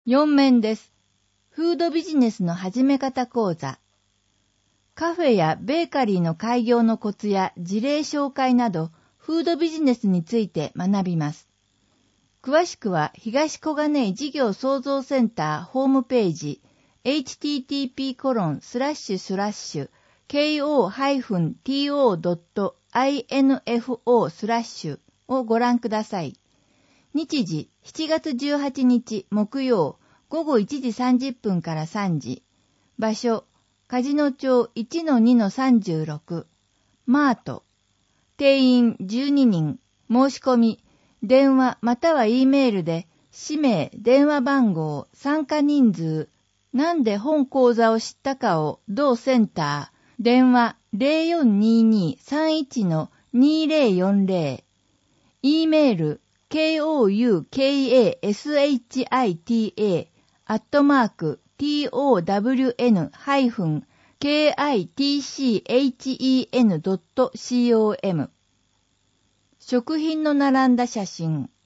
4面です。フードビジネスの始め方講座。カフェやベーカリーの開業のコツや事例紹介など、フードビジネスについて学びます。詳しくは東小金井事業創造センターホームページ http://ko-to.info/ をご覧ください。日時7月18日木曜午後1時30分から3時。場所、梶野町 1-2-36。マート。定員12人。申し込み、電話または E メールで、氏名、電話番号、参加人数、なんで本講座を知ったかを同センター、電話 0422-31-2040。E メール、koukashita@town-kitchen.com。食品の並んだ写真。